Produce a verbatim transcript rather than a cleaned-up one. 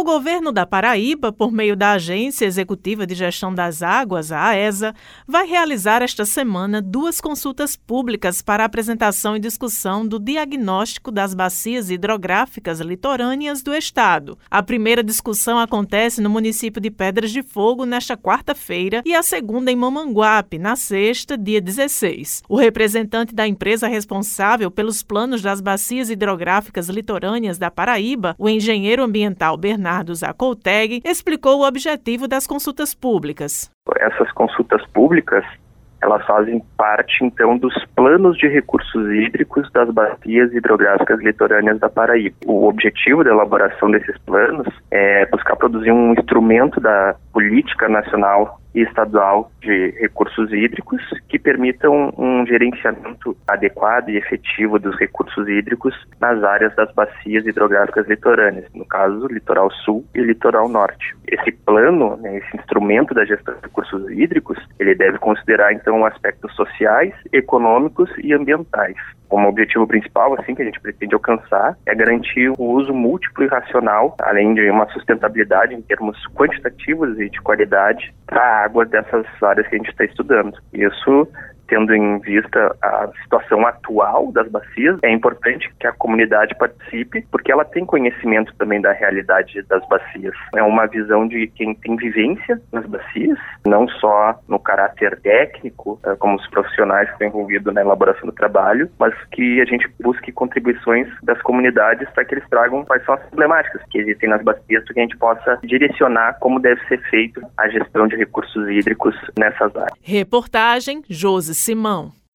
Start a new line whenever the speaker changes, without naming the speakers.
governo da Paraíba, por meio da Agência Executiva de Gestão das Águas, a AESA, vai realizar esta semana duas consultas públicas para apresentação e discussão do diagnóstico das bacias hidrográficas litorâneas do estado. A primeira discussão acontece no município de Pedras de Fogo nesta quarta-feira e a segunda em Mamanguape, na sexta, dia dezesseis. O representante da empresa responsável pelos planos das bacias hidrográficas litorâneas da Paraíba, o engenheiro ambiental Bernardo Zacolteg, explicou o objetivo das consultas públicas.
Essas consultas públicas, elas fazem parte, então, dos planos de recursos hídricos das bacias hidrográficas litorâneas da Paraíba. O objetivo da elaboração desses planos é buscar produzir um instrumento da política nacional e estadual de recursos hídricos que permitam um gerenciamento adequado e efetivo dos recursos hídricos nas áreas das bacias hidrográficas litorâneas, no caso, litoral sul e litoral norte. Esse plano, né, esse instrumento da gestão de recursos hídricos, ele deve considerar, então, aspectos sociais, econômicos e ambientais. Como objetivo principal, assim, que a gente pretende alcançar, é garantir o uso múltiplo e racional, além de uma sustentabilidade em termos quantitativos e de qualidade, para a água dessas áreas que a gente está estudando. Isso, tendo em vista a situação atual das bacias, é importante que a comunidade participe, porque ela tem conhecimento também da realidade das bacias. É uma visão de quem tem vivência nas bacias, não só no caráter técnico, como os profissionais que estão envolvidos na elaboração do trabalho, mas que a gente busque contribuições das comunidades para que eles tragam quais são as problemáticas que existem nas bacias, para que a gente possa direcionar como deve ser feito a gestão de recursos hídricos nessas áreas.
Reportagem Josi Simão.